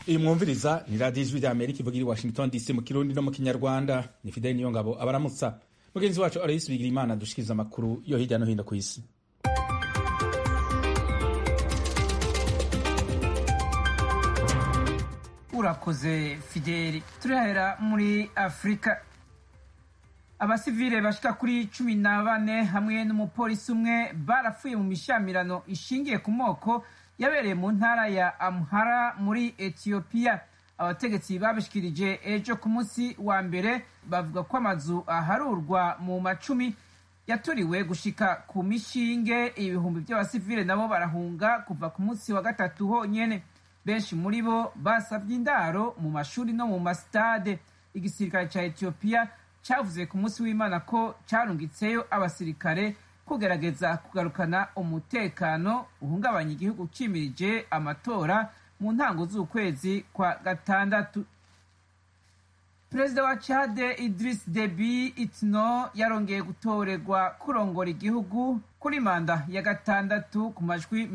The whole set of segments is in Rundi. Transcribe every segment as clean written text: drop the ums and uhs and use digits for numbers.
iyi mwumviriza ni radiyo ijwi rya amerika ivuga iri washington dc mu kirundi no mu kinyarwanda. Ni Fideli Niyongabo abaramutsa. Mugenzi wacu Aloysi Bigirimana dushikiriza amakuru yo hirya no hino ku isi. Urakoze Fideli. Turahera muri Afrika. Abasivile bashika kuri 14 hamwe n'umupolisi umwe barapfuye mu mishamirano ishingiye ku moko yabereye mu ntara ya Amhara muri Ethiopia. Abategetsi babishikirije ejo ku munsi wa mbere bavuga ko amazu aharurwa mu macumi yaturiwe gushika ku mishinge. Ibihumbi by'abasivile nabo barahunga kuva ku munsi wa gatatu honyene. Benshi muri bo basabye indaro mu mashuri no mu mastade. Igisirikare ca Ethiopia cavuze ku munsi w'Imana ko carungitseyo abasirikare kugerageza kugarukana umutekano uhungabanya igihugu cimirije amatora mu ntango z'ukwezi kwa gatandatu. Perezida wa Chad Idriss Deby Itno yarongeye gutorerwa kurongora igihugu kuri manda ya gatandatu ku majwi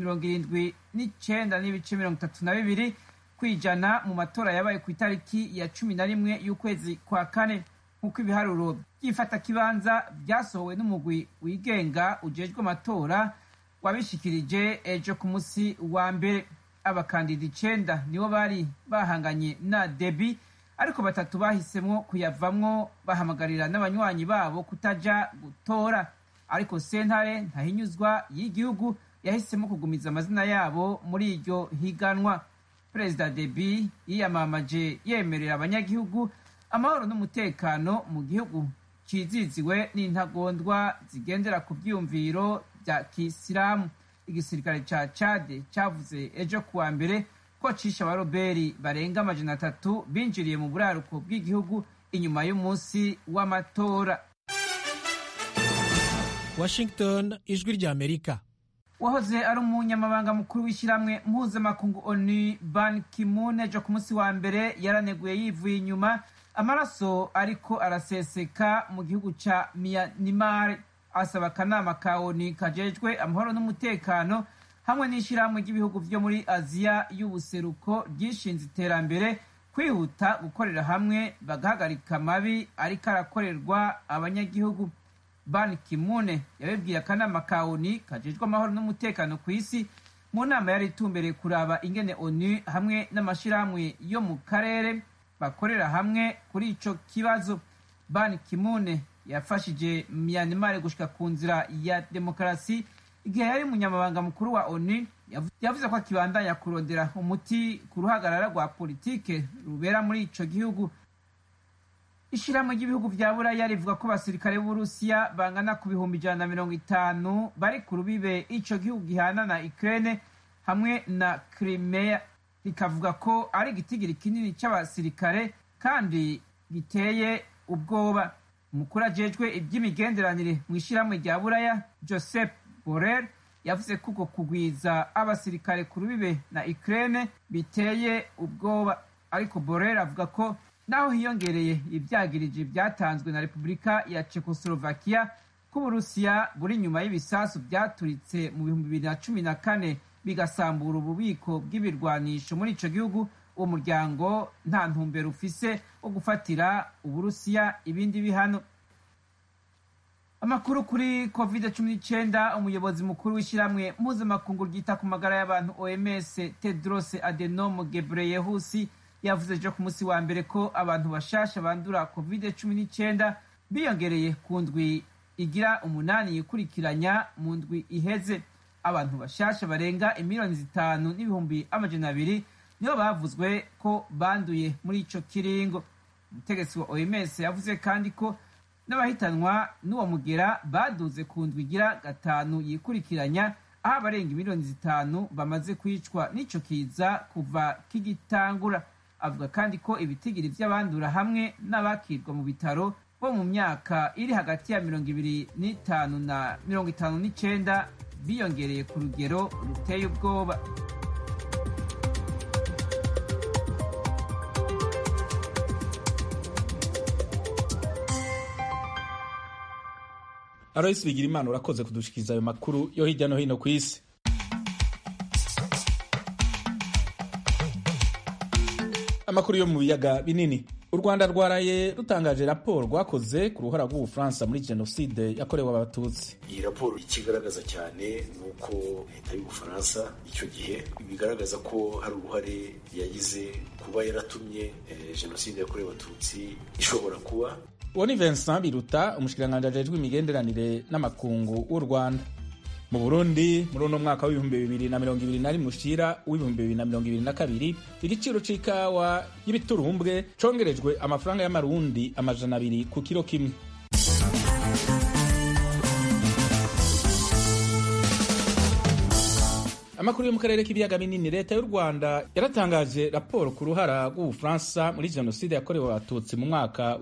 79.32% kwijana mu matora yabaye ku itariki ya 11 y'ukwezi kwa kane. Nk'uko ibiharuro by'ifata kibanza byasohowe n'umugwi wigenga ujejwe amatora wabishikirije ejo ku munsi wa mbere. Abakandida 9 nibo bari bahanganye na Deby, ariko 3 bahisemwo kuyavamwo bahamagarira n'abanywanyi babo kutaja gutora. Ariko sentare ntahinyuzwa y'igihugu yahisemo kugumiza amazina yabo muri iryo higanwa. Perezida Deby yiyamamaje yemerera abanyagihugu amahoro n'umutekano mu gihugu ciziziwe n'intagondwa zigendera ku vyumviro vya Kisilamu. Igisirikare ca Chad cavuze ejo kuwa mbere ko cisha abaroberi barenga 300 binjiriye mu buraruko bw'igihugu inyuma y'umunsi w'amatora. Washington, ijwi rya Amerika. Wahoze ari umunyamabanga mukuru w'ishyirahamwe mpuzamakungu ONU Ban Ki-moon ejo ku munsi wa mbere yaraneguye yivuye inyuma amaraso ariko araseseka mu gihugu ca Myanmar. Asaba akanama ka ONU kajejwe amahoro n'umutekano hamwe n'ishyirahamwe ry'ibihugu vyo muri Aziya y'ubuseruko ryishinze iterambere kwihuta gukorera hamwe bagahagarika amabi ariko arakorerwa abanyagihugu. Ban Ki-moon yabibwiye akanama ka ONU kajejwe amahoro n'umutekano ku isi mu nama yari itumbereye kuraba ingene ONU hamwe n'amashirahamwe yo mu karere bakorera hamwe kuri ico kibazo. Ban Ki-moon yafashije Myanmar gushika ku nzira ya demokarasi igihe yari umunyamabanga mukuru wa ONU. Yavuze ko akibandanya kurondera umuti ku ruhagarara rwa politike rubera muri ico gihugu. Ishirahamwe ry'ibihugu vya Buraya rivuga ko abasirikare b'Uburusiya bangana ku bihumbi 150 bari ku rubibe ico gihugu gihana na Ukraine hamwe na Crimea. Rikavuga ko ari igitigiri kinini c'abasirikare kandi giteye ubwoba. Umukuru ajejwe iby'imigenderanire mu ishirahamwe rya Buraya Joseph Borrell yavuze ko uko kugwiza abasirikare ku rubibe na Ukraine biteye ubwoba. Ariko Borrell avuga ko naho hiyongereye ivyagirije byatanzwe na Repubulika ya Czechoslovakia ko Uburusiya buri nyuma y'ibisasu byaturitse mu 2014 bigasambura ububiko bw'ibirwanisho muri ico gihugu, uwo muryango nta ntumbero ufise wo gufatira Uburusiya ibindi bihano. Amakuru kuri COVID-19. Umuyobozi mukuru w'ishyirahamwe mpuzamakungu ryita ku magara y'abantu OMS Tedros Adhanom Ghebreyesus yavuze ejo ku munsi wa mbere ko abantu bashasha bandura COVID-19 biyongereye ku ndwi igira 8 yikurikiranya mu ndwi iheze. Abantu bashasha barenga 5,200,000 nibo bavuzwe ko banduye muri ico kiringo. Umutegetsi wa OMS yavuze kandi ko n'abahitanwa n'uwo mugera baduze ku ndwi igira 5 yikurikiranya, aho abarenga 5,000,000 bamaze kwicwa n'ico kiza kuva kigitangura. Avuga kandi ko ibitigiri vy'abandura hamwe n'abakirwa mu bitaro bo mu myaka iri hagati ya 25 na 59 biyongereye ku rugero ruteye ubwoba. Aloysi Bigirimana urakoze kudushikiriza ayo makuru yo hirya no hino ku isi. Amakuru yo mu biyaga binini. U Rwanda rwaraye rutangaje raporo rwakoze ku ruhara rw'Ubufaransa muri jenoside yakorewe Abatutsi. Iyi raporo ikigaragaza cyane nuko leta y'Ubufaransa icyo gihe bigaragaza ko hari uruhare yagize kuba yaratumye jenoside yakorewe Abatutsi ishobora kuba. Uwo ni Vincent Biruta, umushikiranganji ajejwe imigenderanire n'amakungu w'u Rwanda. Mu Burundi muri uno mwaka wa 2021 ushira wa 2022 igiciro c'ikawa y'ibiturumbwe congerejwe amafaranga y'amarundi 200 ku kilo kimwe. Amakuru yo mu karere k'ibiyaga binini. Leta y'u Rwanda yaratangaje raporo ku ruhara rw'Ubufaransa muri jenoside yakorewe Abatutsi mu mwaka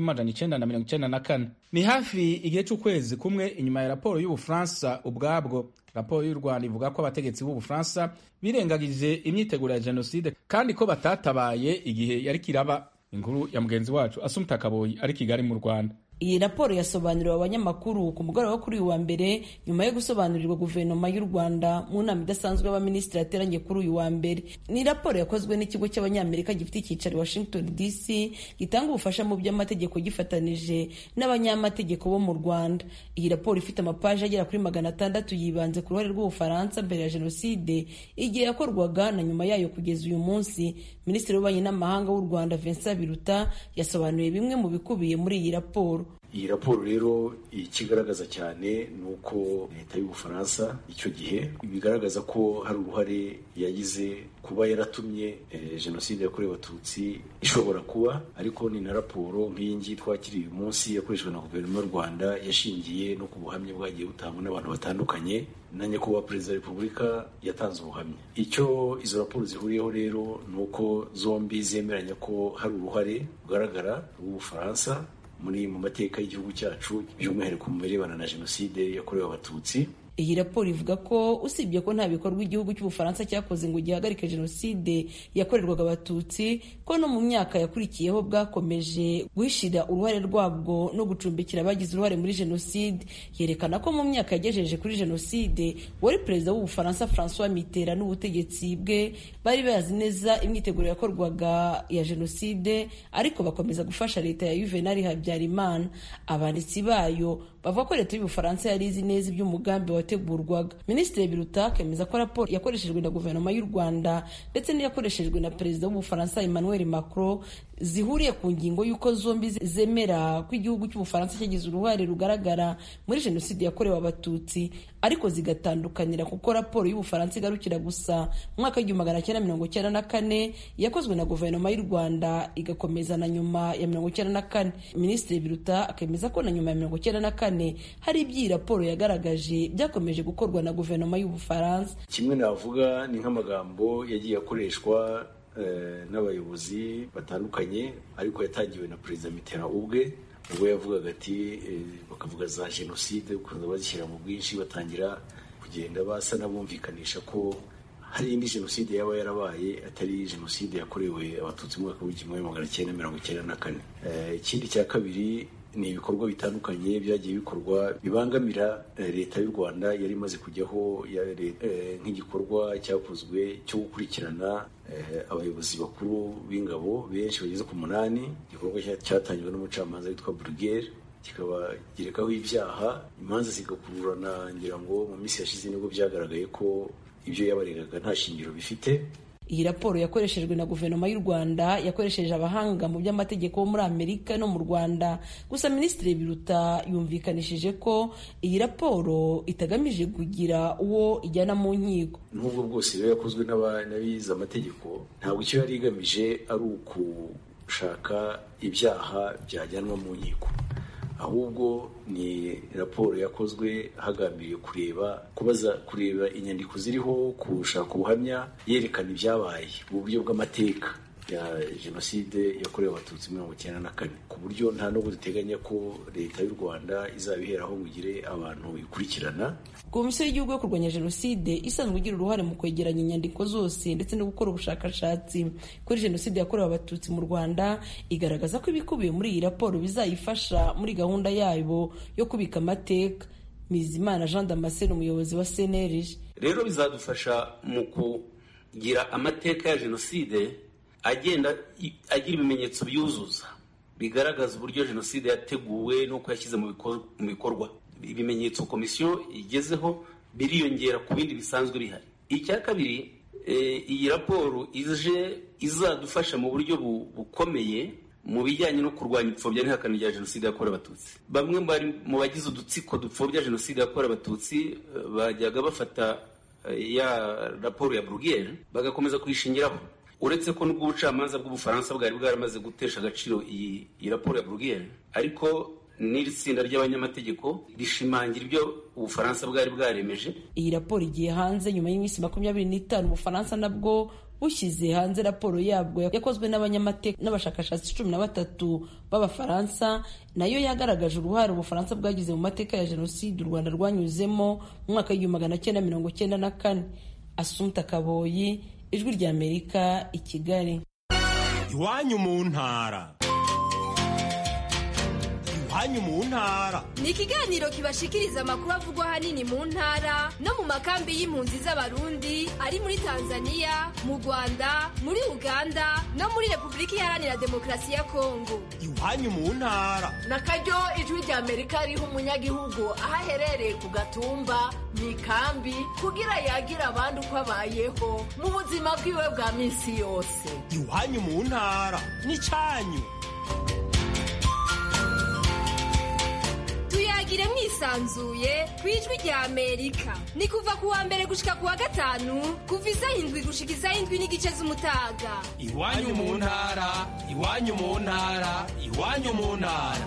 w'1994. Ni hafi igihe c'ukwezi kumwe inyuma ya raporo y'Ubufaransa ubwabwo. Raporo y'u Rwanda ivuga ko abategetsi b'Ubufaransa birengagije imyiteguro ya jenoside kandi ko batatabaye igihe yari kiraba. Inkuru ya mugenzi wacu Assumpta Kaboyi ari Kigali mu Rwanda. Iyi raporo yasobanuriwe abanyamakuru ku mugoroba wo kuri uyu wa mbere nyuma yo gusobanurirwa guverinoma y'u Rwanda mu nama idasanzwe y'abaminisitiri yateranye kuri uyu wa mbere. Ni raporo yakozwe n'ikigo cy'abanyamerika gifite icyicaro i Washington DC gitanga ubufasha mu by'amategeko gifatanije n'abanyamategeko bo mu Rwanda. Iyi raporo ifite amapaji agera kuri 600 yibanze ku ruhare rw'Ubufaransa mbere ya jenoside igihe yakorwaga na nyuma yayo kugeza uyu munsi. Minisitiri w'ububanyi n'amahanga w'u Rwanda Vincent Biruta yasobanuye bimwe mu bikubiye muri iyi raporo. Iyi raporo rero ikigaragaza cyane nuko leta y'Ubufaransa icyo gihe bigaragaza ko hari uruhare yagize kuba yaratumye jenoside yakorewe Abatutsi ishobora kuba, ariko ni na raporo nk'iyi ngiyi twakiriye uyu munsi yakoreshejwe na guverinoma y'u Rwanda yashingiye no ku buhamya bwagiye butangwa n'abantu batandukanye na nyakubahwa perezida wa Repubulika yatanze ubuhamya. Icyo izo raporo zihuriyeho rero nuko zombi zemeranya ko hari uruhare rugaragara rw'Ubufaransa mu mateka y'igihugu cyacu by'umwihariko mu birebana na jenoside yakorewe Abatutsi. Iyi raporo ivuga ko usibye ko nta bikorwa igihugu cy'Ubufaransa cyakoze ngo gihagarike jenoside yakorerwaga Abatutsi, ko no mu myaka yakurikiyeho bwakomeje guhishira uruhare rwabwo no gucumbikira abagize uruhare muri jenoside. Yerekana ko mu myaka yagejeje kuri jenoside wari perezida w'Ubufaransa François Mitterrand n'ubutegetsi bwe bari bazi neza imyiteguro yakorwaga ya jenoside, ariko bakomeza gufasha leta ya Juvenal Habyarimana. Abanditsi bayo bavuga ko leta y'Ubufaransa yari izi neza iby'umugambi wategurwaga. Minisitiri Biruta akemeza ko raporo yakoreshejwe na guverinoma y'u Rwanda ndetse n'iyakoreshejwe na perezida w'Ubufaransa Emmanuel Macron zihuriye ku ngingo y'uko zombi zemera ko igihugu cy'Ubufaransa cyagize uruhare rugaragara muri jenoside yakorewe Abatutsi, ariko zigatandukanira kuko raporo y'Ubufaransa igarukira gusa mu mwaka w'1994 yakozwe na guverinoma y'u Rwanda igakomeza na nyuma ya 1994. Minisitiri Biruta akemeza ko na nyuma ya 1994 hari iby'iyi raporo yagaragaje byakomeje gukorwa na guverinoma y'Ubufaransa. Kimwe navuga ni nk'amagambo yagiye akoreshwa n'abayobozi batandukanye, ariko yatangiwe na perezida Mitterrand ubwe yavugaga ati bakavuga za jenoside ukunze bazishyira mu bwinshi, batangira kugenda basa n'abumvikanisha ko hari indi jenoside yaba yarabaye atari jenoside yakorewe Abatutsi mu mwaka w'1994. Ikindi cya kabiri ni ibikorwa bitandukanye byagiye bikorwa bibangamira leta y'u Rwanda yari imaze kujyaho, nk'igikorwa cyakozwe cyo gukurikirana abayobozi bakuru b'ingabo benshi bageze ku 8. Igikorwa cyatangijwe n'umucamanza witwa Bruguière kikaba gerekaho ibyaha, imanza zigakururana. Ngira ngo mu minsi yashize nibwo byagaragaye ko ibyo yabaregaga nta shingiro bifite. Iyi raporo yakoreshejwe na guverinoma y'u Rwanda yakoresheje abahanga mu by'amategeko bo muri Amerika no mu Rwanda. Gusa Minisitiri Biruta yumvikanishije ko iyi raporo itagamije kugira uwo ijyana mu nkiko. N'ubwo bwose rero yakozwe n'abize amategeko, ntabwo icyo yari igamije ari ukushaka ibyaha byajyanwa mu nkiko, ahubwo ni raporo yakozwe hagambiriye kureba inyandiko ziriho, gushaka ubuhamya yerekana ibyabaye mu buryo bw'amateka ya jenoside yakorewe Abatutsi 1994, ku buryo nta nubwo duteganya ko leta y'u Rwanda izabiheraho ngo igire abantu ikurikirana. Komisiyo y'igihugu yo kurwanya jenoside isanzwe igira uruhare mu kwegeranya inyandiko zose ndetse no gukora ubushakashatsi kuri jenoside yakorewe Abatutsi mu Rwanda igaragaza ko ibikubiye muri iyi raporo bizayifasha muri gahunda yabo yo kubika amateka. Mizimana Jean Damascene, umuyobozi wa CNRG: rero bizadufasha mu kugira amateka ya jenoside agenda agira ibimenyetso byuzuza bigaragaza uburyo jenoside yateguwe n'uko yashyize mu bikorwa. Ibimenyetso komisiyo igezeho biriyongera ku bindi bisanzwe bihari. Icya kabiri, iyi raporo izadufasha mu buryo bukomeye mu bijyanye no kurwanya ipfobya n'ihakana rya jenoside yakorewe abatutsi. Bamwe mu bagize udutsiko dupfobya jenoside yakorewe abatutsi bajyaga bafata ya raporo ya Bruguière bagakomeza kuyishingiraho, uretse ko n'ubwo ubucamanza bw'Ubufaransa bwari bwaramaze gutesha agaciro iyi raporo ya Bruguière, ariko n'iri tsinda ry'abanyamategeko rishimangira ibyo Ubufaransa bwari bwaremeje. Iyi raporo igiye hanze nyuma y'iminsi 25 Ubufaransa nabwo bushyize hanze raporo yabwo yakozwe n'abanyamateka n'abashakashatsi 13 b'Abafaransa, nayo yagaragaje uruhare Ubufaransa bwagize mu mateka ya jenoside u Rwanda rwanyuzemo mu mwaka w'1994. Assumpta Kaboyi, Ijwi ry'Amerika, i Kigali. Iwanyu mu ntara. Iwanyu mu ntara ni ikiganiro kibashikiriza amakuru avugwa ahanini mu ntara no mu makambi y'impunzi z'Abarundi ari muri Tanzania, mu Rwanda, muri Uganda no muri Repubulika Iharanira Demokarasi ya Kongo. Iwanyu mu ntara nakaryo Ijwi ry'Amerika riha umunyagihugu aho aherereye ku gatumba mu ikambi kugira yagira abandi uko abayeho mu buzima bwiwe bwa minsi yose. Iwanyu mu ntara n'icyanyu. Tuyagire mwisanzuye ku Ijwi ry'Amerika. Ni kuva ku wa mbere gushika ku wa gatanu kuva 7 gushika 7:30 z'umutaga. Iwanyu mu ntara, iwanyu mu ntara, iwanyu mu ntara.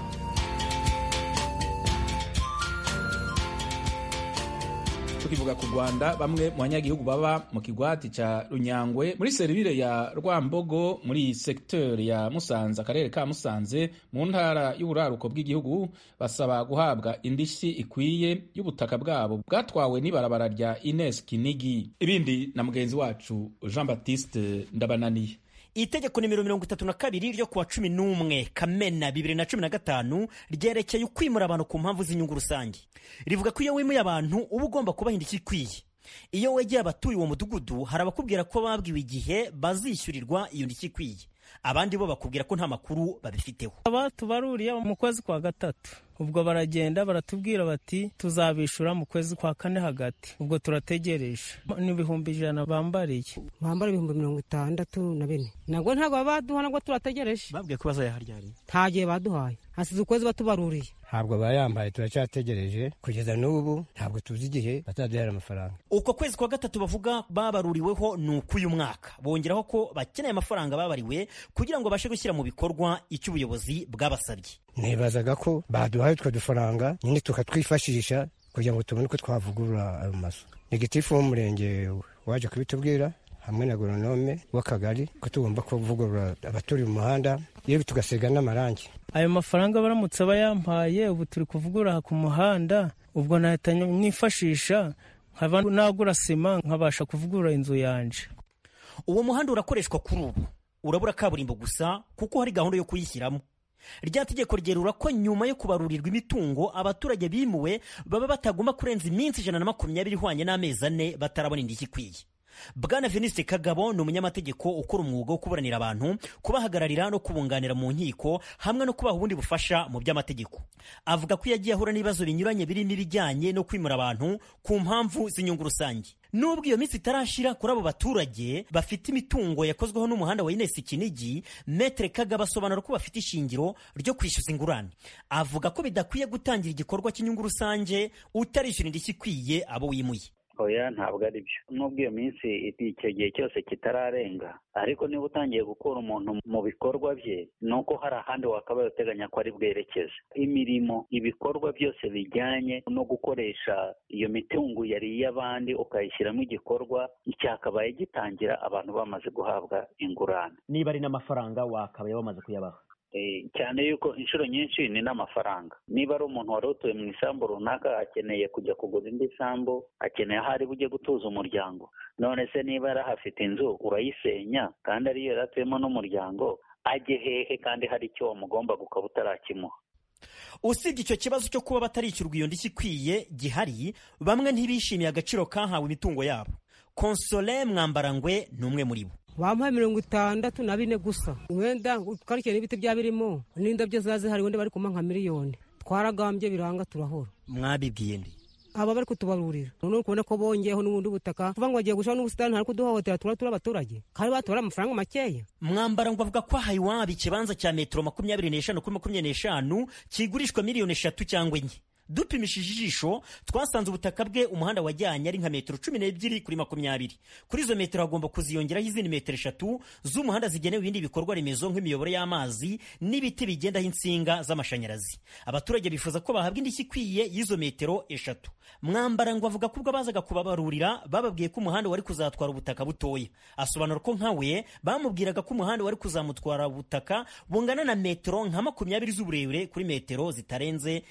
Tukivuga ku Rwanda, bamwe mu banyagihugu baba mu kigwati ca Runyangwe muri serivire ya Rwambogo muri secteur ya Musanze, akarere ka Musanze mu ntara y'uburaruko bw'igihugu, basaba guhabwa indishyi ikwiye y'ubutaka bwabo bwatwawe n'ibarabara rya Ines Kinigi. Ibindi na mugenzi wacu Jean Baptiste Ndabananiye. Itegeko nimero 32 ryo kuwa 11 Kamena 2015 ryerekeye ukwimura abantu ku mpamvu z'inyungu rusange. Rivuga ko iyo wimuye abantu uba ugomba kubaha indishyi ikwiye. Iyo wegeye abatuye uwo mudugudu hari abakubwira ko babwiwe igihe bazishyurirwa iyo ndishyi ikwiye, abandi bo bakubwira ko nta makuru babifiteho. Tubaruriye mu kwezi kwa gatatu, ubwo baragenda baratubwira bati tuzabishura mu kwezi kwa kane hagati. Ubwo turategereje n'ibihumbi 100 bambariye, bambara 64,000 nabwo ntabwo baduha, nabwo turategereje. Babwiye ko bazayaharyari, ntagiye baduhaye, hasize ukwezi batubaruriye. Ntabwo bayambaye, turacyategereje kugeza n'ubu, ntabwo tuzi igihe bazaduhera amafaranga. Uko kwezi kwa gatatu bavuga babaruriweho ni uyu mwaka, bongeraho ko bakeneye amafaranga babariwe kugira ngo bashe gushyira mu bikorwa icyo ubuyobozi bwabasabye. Nibazaga ko baduhaye utwo dufaranga nyine tukatwifashisha kugira ngo tubone ko twavugurura ayo mazu. Negatifu w'umurenge waje kubitubwira hamwe na agoronome w'akagari ko tugomba kuvugurura abaturi mu muhanda, yewe tugasiga n'amarangi. Ayo mafaranga baramutse bayampaye, ubu turi kuvugurura ku muhanda, ubwo nahita nifashisha nkaba nagura sima nkabasha kuvugurura inzu yanje. Uwo muhanda urakoreshwa kuri ubu, urabura kaburimbo gusa kuko hari gahunda yo kuyishyiramo. Rya tegeko ryerura ko nyuma yo kubarurirwa imitungo abaturage bimuwe baba batagomba kurenza iminsi 120 ihwanye n'amezi 4 batarabona indishyi ikwiye. Bwana Veniste Kagabo ni umunyamategeko ukora umwuga wo kuburanira abantu, kubahagararira no kubunganira mu nkiko hamwe no kubaha ubundi bufasha mu by'amategeko. Avuga ko yagiye ahura n'ibibazo binyuranye birimo ibijyanye no kwimura abantu ku mpamvu z'inyungu rusange. Nubwo iyo minsi itarashira kuri abo baturage bafite imitungo yakozweho n'umuhanda wa Ines Kinigi, Maître Kagabo asobanura ko bafite ishingiro ryo kwishyuza ingurane. Avuga ko bidakwiye gutangira igikorwa cy'inyungu rusange utarishyura indishyi ikwiye abo wimuye. Oya, ntabwo ari byo. Nubwo iyo minsi icyo gihe cyose kitararenga, ariko niba utangiye gukura umuntu mu bikorwa bye, nuko hari ahandi wakabaye uteganya ko ari bwerekeze. Imirimo, ibikorwa byose bijyanye no gukoresha iyo mitungo yari iy'abandi ukayishyiramo igikorwa, cyakabaye gitangira abantu bamaze guhabwa ingurane. Niba ari n'amafaranga wakabaye bamaze kuyabaha. Cyane yuko inshuro nyinshi ni n'amafaranga. Niba ari umuntu wari utuye mu isambu runaka akeneye kujya kugura indi sambu, akeneye ahari bujye gutuza umuryango. None se niba yarahafite inzu urayisenya kandi ariyo yaratuyemo n'umuryango, ajye hehe kandi hari icyo wamugomba gukaba utarakimuha? Usibye icyo kibazo cyo kuba batarishyurwa iyo ndishyi ikwiye gihari, bamwe ntibishimiye agaciro kahawe imitungo yabo. Console Mwambarangwe ni umwe muri bo. bampaye 64 gusa, wenda ukarikiye n'ibiti bya birimo n'indabyo zazihari, wenda bari kuma nka miliyoni. Twaragambye biranga turahora. Mwabibwiye ndi aba bari kutubarurira, none ukubona ko bongeyeho n'ubundi butaka kuva ngo bagiye gushaka n'ubusitani, hari kuduhohotera turi abaturage kandi batora amafaranga makeya. Mwambara ngo avuga ko Haiwabo ikibanza cya metero 25 kuri 25 kigurishwa miliyoni 3 cyangwa 4. Dupimishije ijisho twasanze ubutaka bwe umuhanda wajyanye ari nka metero 12 kuri 20. Kuri izo metero hagomba kuziyongeraho izindi metero 3 z'umuhanda zigenewe ibindi bikorwa remezo nk'imiyoboro y'amazi n'ibiti bigendaho insinga z'amashanyarazi. Abaturage bifuza ko bahabwa indishyi ikwiye y'izo metero 3. Mwambara ngo avuga ko ubwo bazaga kubabarurira bababwiye ko umuhanda wari kuzatwara ubutaka butoya. Asobanura ko nkawe bamubwiraga ko umuhanda wari kuzamutwara ubutaka bungana na metero nka 20 z'uburebure kuri metero zitarenze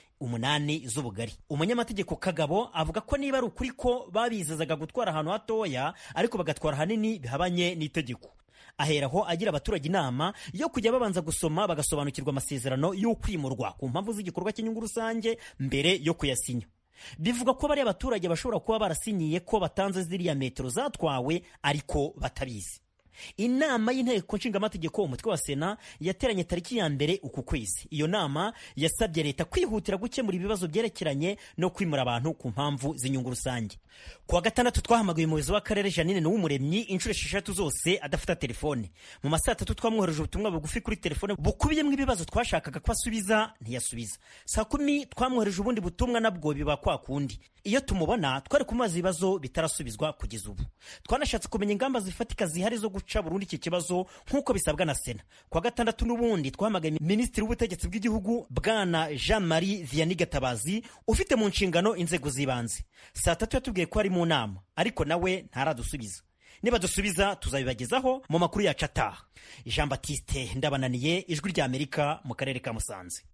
8 z'ubugari. Umunyamategeko Kagabo avuga ko niba ari ukuri ko babizezaga gutwara ahantu hatoya ariko bagatwara hanini bihabanye n'itegeko. Aheraho agira abaturage inama yo kujya babanza gusoma bagasobanukirwa amasezerano y'ukwimurwa ku mpamvu z'igikorwa cy'inyungu rusange mbere yo kuyasinya. Bivuga ko bari abaturage bashobora kuba barasinyiye ko batanze ziriya metero zatwawe ariko batabizi. Inama y'inteko nshingamategeko umutwe wa Sena yateranye tariki ya mbere uku kwezi. Iyo nama yasabye leta kwihutira gukemura ibibazo byerekeranye no kwimura abantu ku mpamvu z'inyungu rusange. Kuwa gatandatu twahamagaye umuyobozi w'akarere Janine N'Uwumuremyi inshuro 6 zose adafata telefone. Mu masaa 3 twamwohereje ubutumwa bugufi kuri telefone bukubiyemo ibibazo twashakaga ko asubiza ntiyasubiza. Saa 10 twamwohereje ubundi butumwa nabwo biba kwa kundi. Iyo tumubona twari kumubaza ibibazo bitarasubizwa kugeza ubu. Twanashatse kumenya ingamba zifatika zihari zo guca burundu iki kibazo nk'uko bisabwa na Sena. Kuwa gatandatu n'ubundi twahamagaye Minisitiri w'Ubutegetsi bw'Igihugu Bwana Jean-Marie Vianney Gatabazi ufite mu nshingano inzego z'ibanze. Saa 3 yatubwiye ko ari mu nama ariko nawe ntaradusubiza. Niba dusubiza tuzabibagezaho mu makuru yacu ataha. Jean Baptiste Ndabananiye, Ijwi rya Amerika mu karere ka Musanze.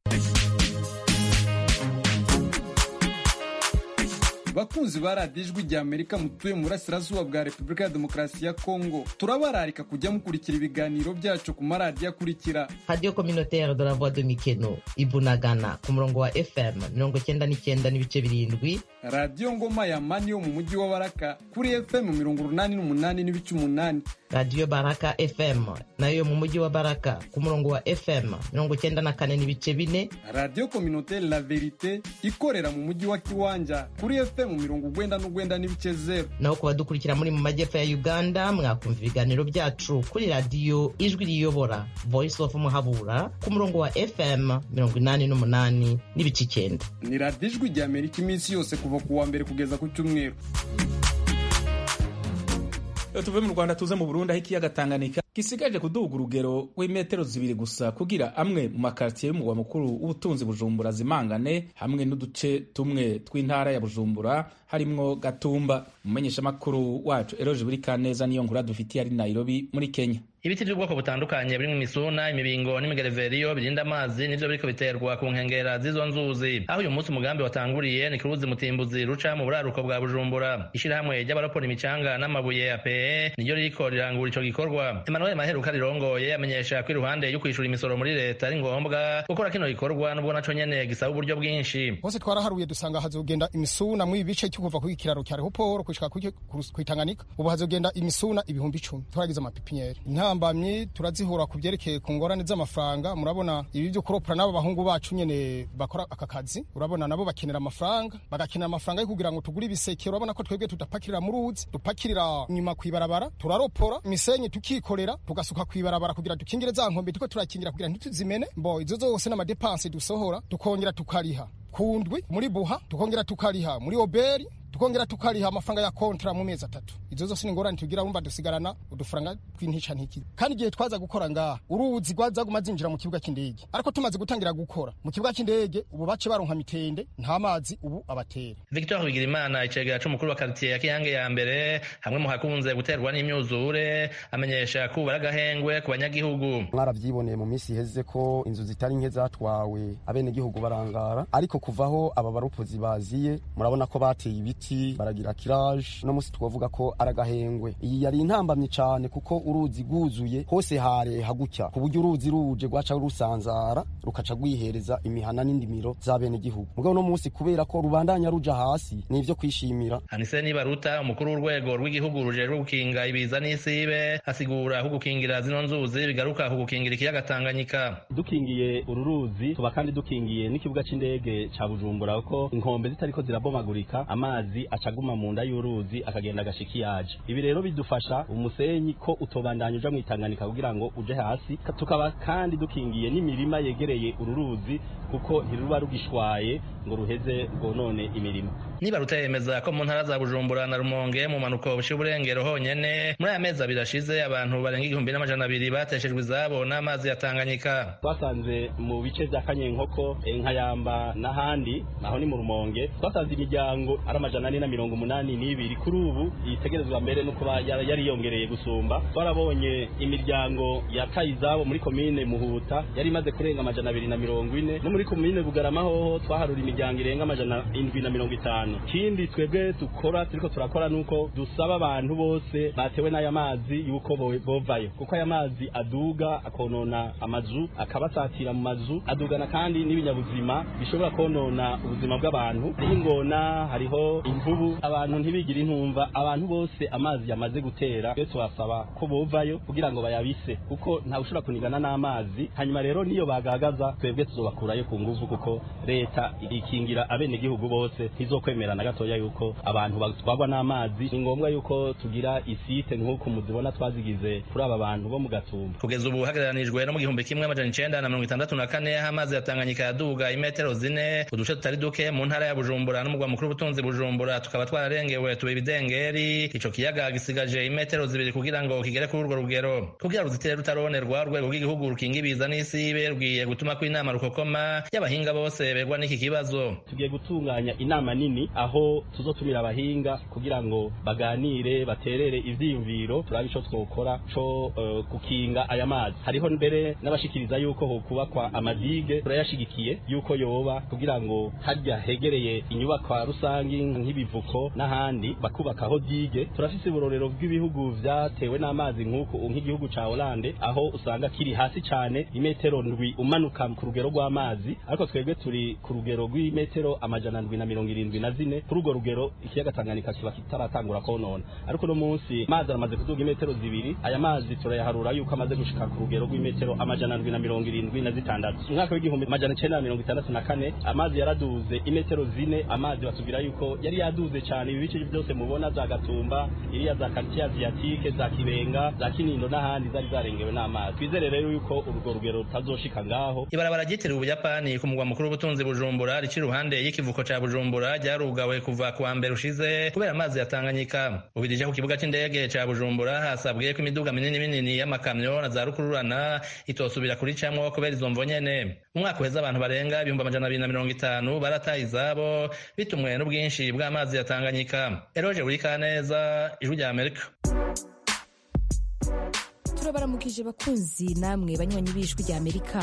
Bakunzi ba radiyo Ijwi rya Amerika mutuye mu burasirazuba bwa Repubulika ya Demokarasi ya Kongo, turabararika kujya mukurikira ibiganiro byacu ku maradiyo akurikira: Radio Communautaire de la Voix de Mikeno Ibunagana ku murongo wa FM 99.7, Radio Ngoma ya Mani yo mu mujyi wa Baraka kuri FM 88.8, Radio Baraka FM nayo mu mujyi wa Baraka ku murongo wa FM 94.4, Radio Communautaire La Verite ikorera mu mujyi wa Kiwanja kuri FM 99.0. naho kuba dukurikira muri mu majyepfo ya Uganda mwakumva ibiganiro byacu kuri Radio Ijwi Riyobora Voice of Muhabura ku murongo wa FM 88.9. Ni Radio Ijwi rya Amerika iminsi yose kuva ku wa mbere kugeza ku cyumweru. Tuve mu Rwanda tuze mu Burundi aho ikiyaga Tanganyika gisigaje kuduga urugero w'imetero 2 gusa kugira amwe mu makartier y'umugwa mukuru w'ubutunzi Bujumbura zimangane hamwe n'uduce tumwe tw'intara ya Bujumbura harimwo Gatumba. Umumenyesha makuru wacu Eroje Burikaneza niyo nkuru dufitiye ari Nairobi muri Kenya. Ibiti by'ubwoko butandukanye birimo imisuna, imibingo n'imigereveriyo birinda amazi nivyo biriko biterwa ku nkengera z'izo nzuzi. Aho uyu munsi umugambi watanguriye ni Kiruzi Mutimbuzi ruca mu buraruko bwa Bujumbura. Ishirahamwe ry'abaropora imicanga n'amabuye APE niyo ririko rirangura ico gikorwa. Emmanuel Maheruka rirongoye amenyesha ko iruhande yo kwishura imisoro muri leta ari ngombwa gukora kino gikorwa nubwo naco nyene gisaba uburyo bwinshi. Hose twaraharuye dusanga hazogenda imisuna mu bice cyo kuva ku kiraro cya Rehoporo kushika ku Tanganyika. Ubu hazogenda imisuna 10,000. Turagize amapipiniere ntambamye turazihura ku byerekeye ku ngorane z'amafaranga. Murabona ibi byo kuropora n'abo bahungu bacu nyene bakora aka kazi, urabona nabo bakenera amafaranga, bagakenera amafaranga yo kugira ngo tugure ibiseke. Urabona ko twebwe tudapakirira mu ruzi, dupakirira nyuma kwibarabara, turaropora imisenyi tukikorera tugasuka kwibarabara kugira dukingire za nkombe tuko turakingira kugira ntituzimene. Mbo izo zose n'amadepense dusohora tukongera tukariha kundwi muri buha, tukongera tukariha muri oberi, tukongera tukariha amafaranga ya kontra mu mezi 3. Izo zose ni ngorane tugira umva dusigarana udufaranga tw'intica ntiki. Kandi igihe twaza gukora ngaha uruzi rwaza gumazinjira mu kibuga cy'indege, ariko tumaze gutangira gukora mu kibuga cy'indege ubu bace baronka mitende nta mazi ubu abatera. Victor Bigirimana icegera c'umukuru wa quartier ya Kiyange ya mbere hamwe mu hakunze guterwa n'imyuzure amenyesha ko baragahengwe ku banyagihugu. Mwaravyiboneye mu misi heze ko inzu zitari nke zatwawe abene gihugu barangara, ariko kuvaho aba barupozi baziye murabona ko bateye ibiti ibiti baragira kirage no musi twavuga ko aragahengwe. Iyi yari intambamye cyane kuko uruzi guzuye hose hare hagucya ku buryo uruzi ruje rwaca rusanzara rukaca rwihereza imihana n'indimiro za bene gihugu. Mugabo no musi kubera ko rubandanya ruja hasi nivyo kwishimira. Anise Nibaruta umukuru w'urwego rw'igihugu rujejwe gukinga ibiza n'isibe asigura ko gukingira zino nzuzi bigaruka ku gukingira ikiyaga Tanganyika. Dukingiye uru ruzi tuba kandi dukingiye n'ikibuga c'indege ca Bujumbura ko inkombe zitariko zirabomagurika amazi acaguma mu nda y'uruzi akagenda gashikiyaje. Ibi rero bidufasha umusenyi ko utobandanya uja mu Tanganyika kugira ngo uje hasi. Tukaba kandi dukingiye n'imirima yegereye uru ruzi kuko ntiruba rugishwaye ngo ruheze none imirimo. Nibaruta yemeza ko mu ntara za Bujumbura na Rumonge mu manuko bushiburengero honyene muri aya mezi abiri ashize abantu barenga 1200 bateshejwe izabo n'amazi ya Tanganyika. Twasanze mu bice vya Kanyenkoko, Nkayamba n'ahandi naho ni mu Rumonge twasanze imiryango ari 482 kuri ubu itegerezwa mbere no kuba yari yongereye gusumba. Twarabonye imiryango yataye izabo muri komine Muhuta yari imaze kurenga 240 no muri komine Bugarama hoho twaharura imiryango irenga 750. Kindi twebwe tukora turiko turakora nuko dusaba abantu bose batewe n'aya mazi yuko bovayo kuko aya mazi aduga akonona amazu akabasatira mu mazu adugana kandi n'ibinyabuzima bishobora konona ubuzima bw'abantu. Ingona hariho imvubu abantu ntibigira intumva. Abantu bose amazi yamaze gutera twe tubasaba ko bovayo kugira ngo bayabise kuko nta ushobora kunigana n'amazi. Hanyuma rero niyo bagagaza twebwe tuzobakurayo ku nguvu kuko leta ikingira abene gihugu bose ntizokwemera na gatoya yuko abantu batwagwa n'amazi. Ni ngombwa yuko tugira isite nk'uko muzibona twazigize kuri aba bantu bo mu Gatumba. Kugeza ubu hagararanijwe no mu 1964 amazi ya Tanganyika yaduga imetero 4 uduce tutari duke mu ntara ya Bujumbura n'umugwa mukuru w'ubutunzi Bujumbura tukaba twararengewe tuba ibidengeri. Ico kiyaga gisigaje imetero 2 kugira ngo kigere kuri urwo rugero. Kugira ruzitere rutaronerwa urwego rw'igihugu rukinga ibiza n'isibe rwiye gutuma ko inama rukokoma y'abahinga bose begwa n'iki kibazo. Tugiye gutunganya inama nini aho tuzotumira abahinga kugira ngo baganire baterere ivyiyumviro turabe ico twokora co gukinga aya mazi. Hariho mbere n'abashikiriza yuko ho kubakwa amadige turayashigikiye yuko yoba kugira ngo harya hegereye inyubakwa rusangi nk'ibivuko n'ahandi bakubakaho dige. Turafise uburorero bw'ibihugu vyatewe n'amazi nk'igihugu ca Hollande aho usanga kiri hasi cane imetero ndwi umanuka ku rugero rw'amazi ariko twebwe turi ku rugero rw'imetero 774. Kuri urwo rugero ikiyaga Tanganyika kiba kitaratangura konona ariko no munsi mazi aramaze kuduga imetero 2. Aya mazi turayaharura yuko amaze gushika ku rugero rw'imetero 776. Mwaka w'igihumbi 1964 amazi yaraduze imetero 4. Amazi batubwira yuko yari yaduze cyane ibi bice byose mubona za Gatumba iriya za quartier asiatique za Kibenga za Kinindo n'ahandi zari zarengewe n'amazi. Twizere rero yuko urwo rugero rutazoshika ngaho. Ibarabara ryitiriwe Ubuyapani ku mugwa mukuru w'ubutunzi Bujumbura rikiri ruhande y'ikivuko ca Bujumbura ryarugawe kuva ku wa mbere ushize kubera amazi ya Tanganyika. Ubirije ku kibuga c'indege ca Bujumbura hasabwe ko imiduga minini y'amakamyo na za rukururana itosubira kuri camwo kubera izo mvo nyene. Umwaka uheze abantu barenga 250 barataye izabo bitumwe n'ubwinshi bw'amazi ya Tanganyika. Eroje Burikaneza, Ijwi rya Amerika. Turabaramukije bakunzi namwe banywanyi b'Ijwi rya Amerika.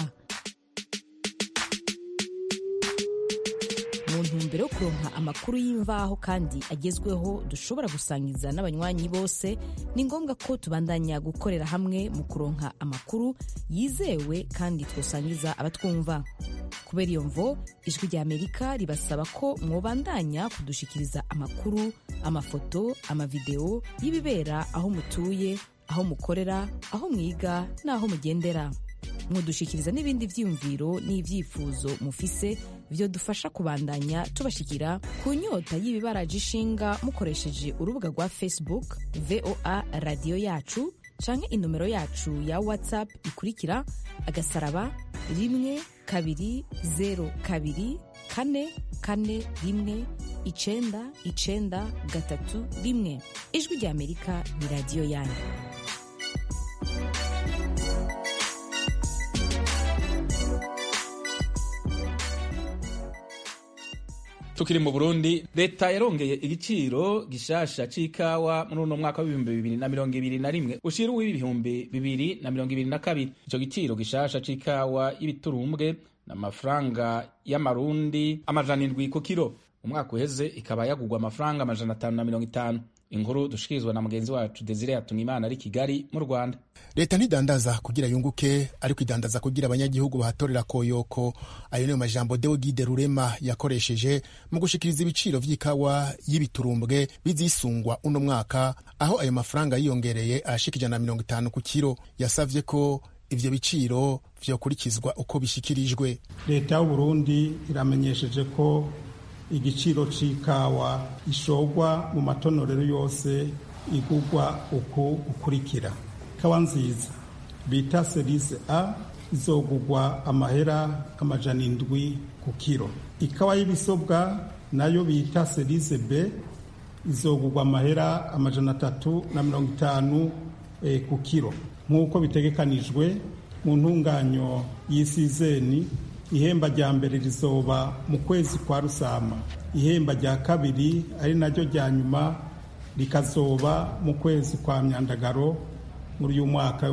Mu ntumbero yo kuronka amakuru y'imvaho kandi agezweho dushobora gusangiza n'abanywanyi bose, ni ngombwa ko tubandanya gukorera hamwe mu kuronka amakuru yizewe kandi twosangiza abatwumva. Kubera iyo mvo, Ijwi rya Amerika ribasaba ko mwobandanya kudushikiriza amakuru, amafoto, amavideo y'ibibera aho mutuye, aho mukorera, aho mwiga n'aho mugendera. Mwodushikiriza n'ibindi vyiyumviro n'ivyifuzo mufise vyo dufasha kubandanya tubashikira ku nyota y'ibibaraje ishinga mukoresheje urubuga rwa Facebook VOA Radio Yacu canke inomero yacu ya WhatsApp ikurikira *12024419931. Ijwi rya Amerika ni radio yanyu. Tukiri mu Burundi, leta yarongeye igiciro gishasha c'ikawa muri uno mwaka wa 2021 ushira w'ibihumbi 2022. Ico giciro gishasha c'ikawa y'ibiturumbwe n'amafaranga y'amarundi 700 ku kilo. umwaka uheze ikaba yagurwa amafaranga amajana 550. Inkuru dushikirizwa na mugenzi wacu Desire Hatungimana ari Kigali mu Rwanda. Leta ntidandaza kugira yunguke, ariko idandaza kugira abanyagihugu bahatorera koyoko. Ayo niyo majambo Deogide Rurema yakoresheje mu gushikiriza ibiciro vy'ikawa y'ibiturumbwe bizisungwa uno mwaka, aho ayo mafaranga yiyongereye ashika 150 ku kiro. Yasavye ko ivyo biciro vyokurikizwa uko bishikirijwe. Leta y'u Burundi iramenyesheje ko igiciro c'ikawa ishogwa mu matonorero yose igugwa uku ukurikira. Ikawa nziza bita Cerise A izogugwa amahera amajana 7 ku kiro. Ikawa y'ibisobwa nayo bita Cerise B izogugwa amahera amajana 350 ku kiro. Nk'uko bitegekanijwe mu ntunganyo y'isizeni, ihemba rya mbere rizoba mu kwezi kwa Rusama, ihemba rya kabiri ari naryo rya nyuma rikazoba mu kwezi kwa Myandagaro muri uyu mwaka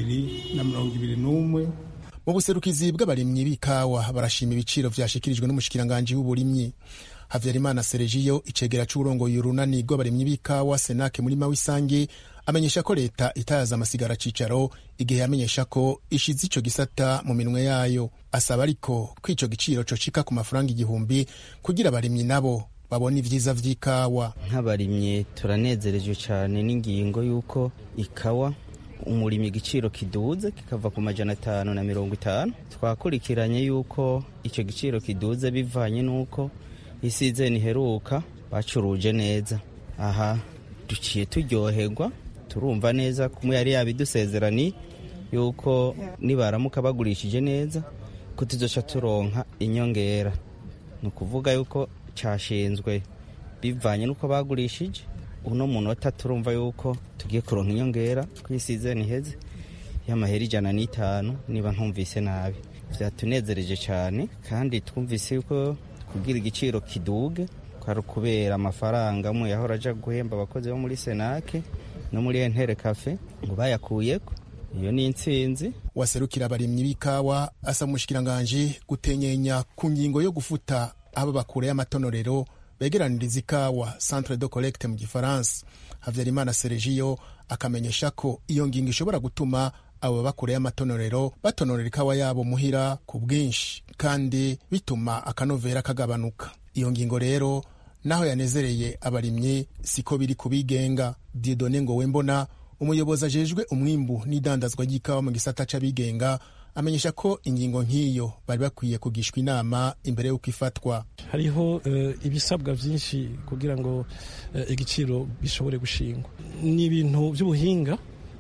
w'2021. Mu buserukizi bw'abarimyi b'ikawa barashima ibiciro vyashikirijwe n'umushikiranganji w'uburimyi. Havyarimana Sergio, icegera c'urongoye urunani rw'abarimyi b'ikawa Senake muri Mawisangi, amenyesha ko leta itayaza amasigara cicaro igihe yamenyesha ko ishize ico gisata mu minwe yayo. Asaba ariko ko ico giciro cocika ku mafaranga 1,000 kugira abarimyi nabo babona ivyiza vy'ikawa. Nk'abarimyi turanezerejwe cyane n'ingingo y'uko ikawa umurimi igiciro kiduze kikava ku majana 550. Twakurikiranye yuko ico giciro kiduze bivanye n'uko isizeni iheruka bacuruje neza. Aha duciye turyoherwa, turumva neza kumwe yari yabidusezerani yuko nibaramuka bagurishije neza ko tuzoca turonka inyongera. Ni ukuvuga yuko cyashinzwe bivanye n'uko bagurishije. Uno munota turumva yuko tugiye kuronka inyongera kwisizeni heze y'amahera 105 niba ntumvise nabi. Vyatunezereje cyane kandi twumvise yuko kugira igiciro kiduge kwari kubera amafaranga mu yahora aja guhemba abakozi bo muri Senake no muri Entere Cafe ngo bayakuyeko. Iyo ni intsinzi. Waserukira abarimyi b'ikawa asa mushikiranganje gutenyenya ku ngingo yo gufuta aba bakure y'amatonorero begeraniriza ikawa Centre de Collecte mu Gifaransa. Havyarimana Sergio akamenyesha ko iyo ngingo ishobora gutuma abo bakure y'amatonorero batonorera ikawa yabo muhira ku bwinshi kandi bituma akanovera kagabanuka. Iyo ngingo rero naho yanezereye abarimyi siko biri kubigenga. Dieudonne Ngowembona, umuyobozi ajejwe umwimbu n'idandazwa ry'ikawa mu gisata c'abigenga, amenyesha ko ingingo nk'iyo bari bakwiye kugishwa inama imbere y'uko ifatwa. Hariho ibisabwa vyinshi kugira ngo igiciro bishobore gushingwa. Ni ibintu by'ubuhinga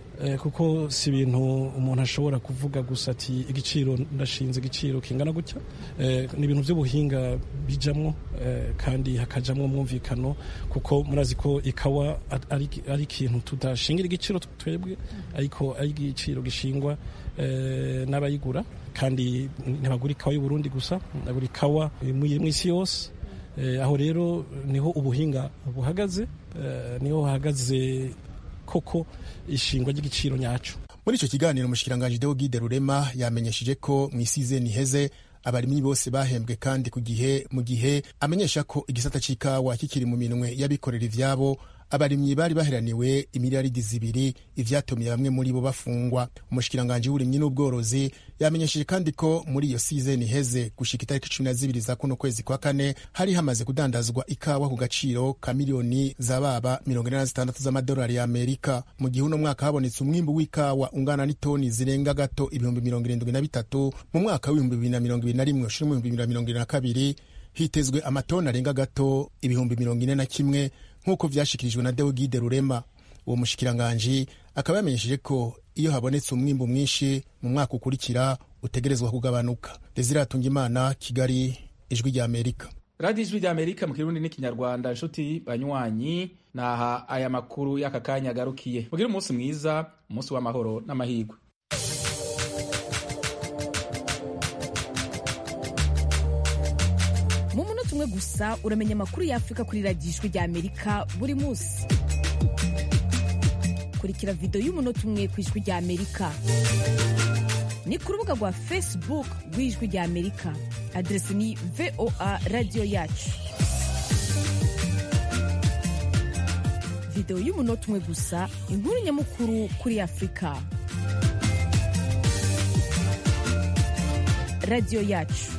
kuko si ibintu umuntu ashobora kuvuga gusa ati igiciro ndashinze igiciro kingana gutya. Ni ibintu by'ubuhinga bijamwo kandi hakajamwo mwumvikano, kuko murazi ko ikawa ari ikintu tudashingira igiciro twebwe, ariko ari igiciro gishingwa n'abayigura, kandi ntibagura ikawa y'u Burundi gusa, bagura ikawa mw'isi yose. Aho rero niho ubuhinga buhagaze, niho hahagaze koko ishingwa ry'igiciro nyaco. Muri ico kiganiro umushikiranganje Deogide Rurema yamenyesheje ko mw'isizeni iheze abarimyi bose bahembwe kandi ku gihe, mu gihe amenyesha ko igisata c'ikawa kikiri mu minwe y'abikorera ivyabo. Abarimyi bari baheraniwe imiliyaridi 2, ivyatumye bamwe muri bo bafungwa. Umushikiranganje w'uburimyi n'ubworozi yamenyesheje kandi ko muri iyo season iheze gushika itariki 12 za kuno kwezi kwa kane hari hamaze kudandazwa ikawa ku gaciro ka miliyoni zababa 46 z'amadolari ya Amerika. Mu gihe uno mwaka habonetse umwimbu w'ikawa ungana n'itoni zirenga gato 73 mu mwaka w'2021-2022 hitezwe amatoni arenga gato 41,000 nk'uko vyashikirijwe na Deogide Rurema. Uwo mushikiranganje akaba yamenyesheje ko iyo habonetse umwimbu mwinshi mu mwaka ukurikira utegerezwa kugabanuka. Desire Hatungimana, Kigali, Ijwi rya Amerika. Radio Ijwi rya Amerika mu Kirundi n'Ikinyarwanda. Nshuti banywanyi, naha aya makuru y'aka kanya garukiye. Mugire umunsi mwiza, umunsi w'amahoro n'amahirwe. Mu munota umwe gusa uramenya amakuru y'Afrika kuri Radio Ijwi rya Amerika buri munsi. Kurikira video y'umunota umwe ku Ijwi rya Amerika. Ni ku rubuga rwa Facebook rw'Ijwi rya Amerika. Adresi ni VOA Radio Yacu. videwo y'umunota umwe gusa inkuru nyamukuru kuri Afurika. radiyo yacu